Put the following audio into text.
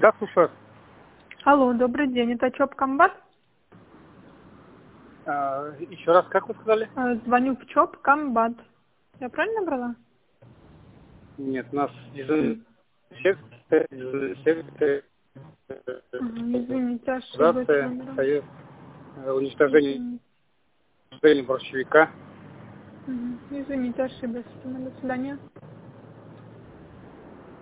Да, слушаю. Алло, добрый день, это ЧОП Комбат? Еще раз, как вы сказали? Звоню в ЧОП Комбат. Я правильно набрала? Нет, у нас Извините, ошиблась номером. союз уничтожения борщевика. Извините, ошиблась. До свидания.